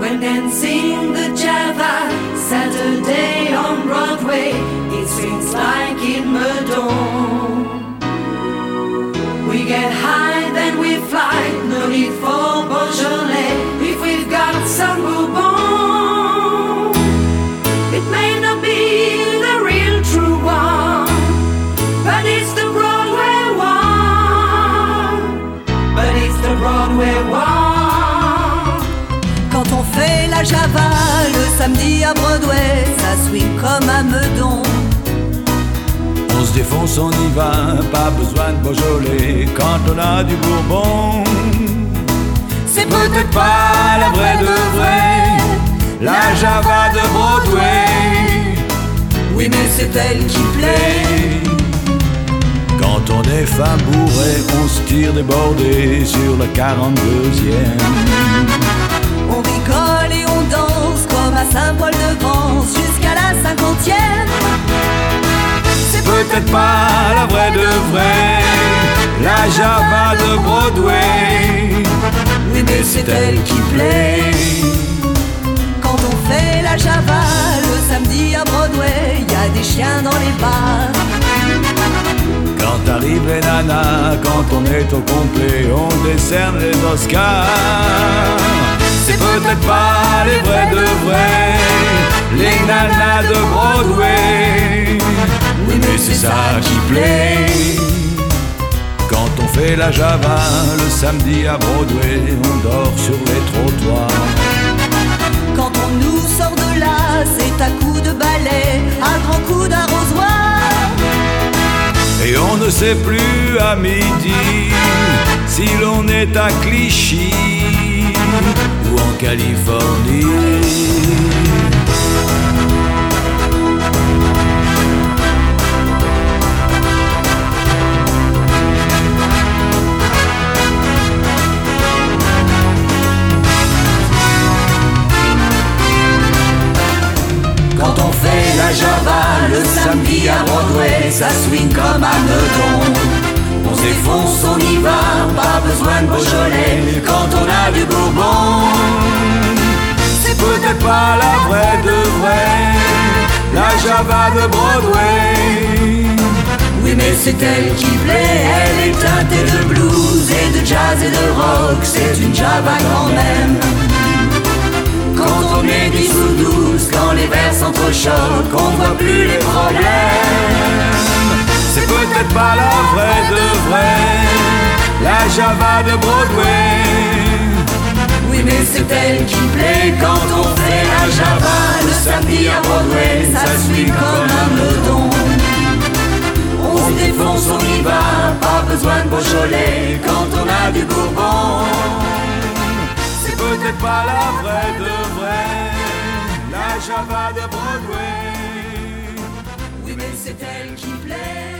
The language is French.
when dancing the Java Saturday on Broadway, it swings like in Meudon. We get high, then we fly, no need for Beaujolais if we've got some Bourbon. It may not be the real true one, but it's the Broadway one. But it's the Broadway one. Quand on fait la Java le samedi à Broadway, ça swing comme à Meudon. On se défonce, on y va, pas besoin de Beaujolais quand on a du Bourbon. C'est peut-être pas la vraie de vraie, la Java de Broadway. Oui, mais c'est elle qui plaît. Quand on est fin bourré, on se tire des bordées sur la 42e. On rigole et on danse comme à Saint-Paul-de-Vence jusqu'à la 50e. C'est peut-être pas la vraie de vraie, la Java de Broadway. Oui, mais c'est elle qui plaît. Quand on fait la Java le samedi à Broadway, y a des chiens dans les bars. Quand arrivent les nanas, quand on est au complet, on décerne les Oscars. C'est peut-être pas les vrais de vrais, les nanas de Broadway. Oui, mais c'est ça qui plaît. Quand on fait la Java le samedi à Broadway, on dort sur les trottoirs. Quand on nous sort de là, c'est à coups de balai, à grands coups d'arrosoir. Et on ne sait plus à midi si l'on est à Clichy ou en Californie. Quand on fait la Java le samedi à Broadway, ça swing comme à Meudon. On se défonce, on y va, pas besoin de Beaujolais quand on a du Bourbon. C'est peut-être pas la vraie de vraie, la Java de Broadway. Oui, mais c'est elle qui plaît, elle est teintée de blues et de jazz et de rock, c'est une Java quand même. Quand on est 10 ou 12, quand les vers s'entrechoquent, on voit plus les problèmes. C'est peut-être pas la vraie de vraie, la Java de Broadway. Oui, mais c'est elle qui plaît quand on fait la Java le samedi à Broadway, ça suit comme un Meudon. On se défonce, on y va, pas besoin de Beaujolais quand on a du Bourbon. C'est peut-être pas la vraie de vraie, la Java de Broadway. Oui, mais c'est elle qui plaît.